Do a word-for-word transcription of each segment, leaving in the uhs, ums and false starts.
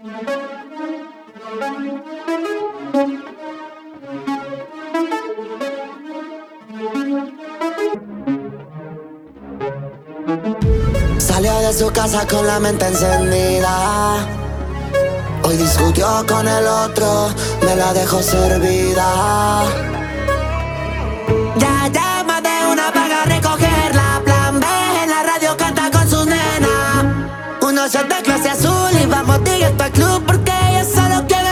Salió de su casa con la mente encendida. Hoy discutió con el otro, me la dejó servida. Ya llama de una vaga a recogerla. Plan B en la radio canta con su nena. Uno shot de clase azul y vamos directo al club porque ella solo quiere.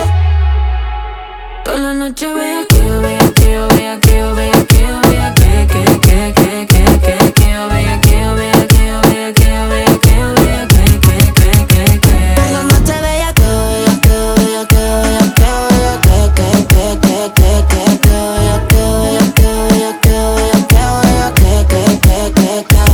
Toda la noche vea que yo vea que yo vea que yo vea que yo vea que que que que que que que yo vea que yo vea que yo vea que yo vea que yo vea que que que que que. Toda la noche veía que yo veía que yo veía que yo veía que yo veía que que que que que que que yo veía que yo veía que yo veía que yo veía que yo veía que que que que que.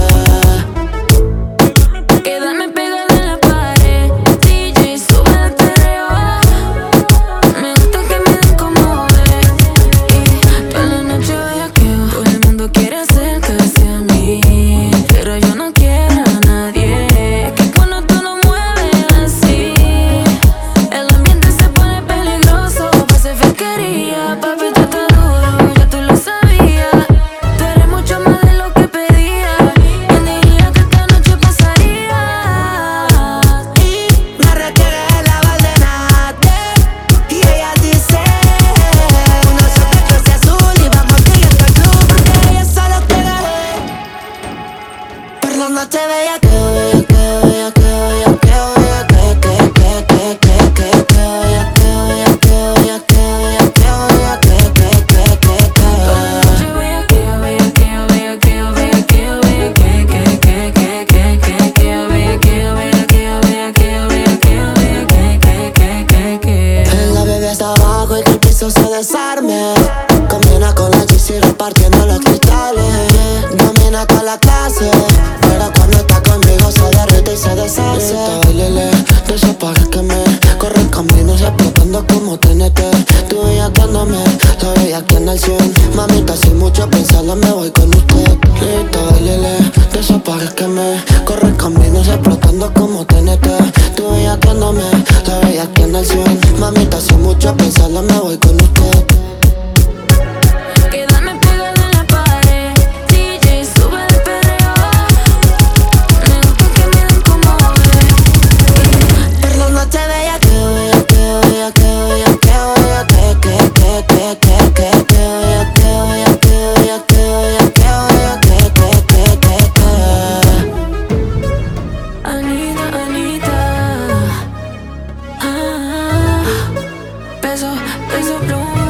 Quedarme pegada en la pared, D J sube el perreo. Me gusta que me den como es. Y toda la noche vea que yo. Todo el mundo quiere acercarse a mí, pero yo no quiero a nadie. Que cuando tú no mueves así, el ambiente se pone peligroso. Pase fequería, papi, tú estás duro, ya tú lo sabías. Tú eres mucho más de lo que pedía. ¿Quién diría que esta noche pasaría? Y me requiere la valdenate. Y ella dice: uno shot de clase azul y vamos directo al club porque ella solo quiere. Por la noche veía que yo veía que yo veía que yo veía que yo veía que que que que que que que yo veía que yo veía que yo veía que yo veía que yo veía que que que que que. Yo veía que yo veía que yo veía que yo veía que yo veía que que que que que que que yo veía que yo veía que yo veía que yo veía que yo veía que que que que que. La bebé está abajo y que el piso se desarme. Combina con la G C repartiendo los cristales. Domina toda la clase, pero cuando está conmigo se derrite y se deshace. Bailele, de esos pares que me corren caminos explotando como T N T. Tú veías cuando me la veía aquí en el cien. Mamita, sin mucho pensarlo me voy con usted. Listo, bailele, de esos pares que me corren caminos explotando como T N T. Tú veías cuando me la veía aquí en el cien. Mamita, sin mucho pensarlo me voy con usted. Quedarme pegada en la pared, D J sube el perreo. Me gusta que me den como es. Por la noche veía que yo veía que yo veía que yo veía que yo veía que que que que que que que yo veía que yo veía que yo veía que yo veía que yo veía que que que que que. Anita, Anita, ah, peso, peso pluma.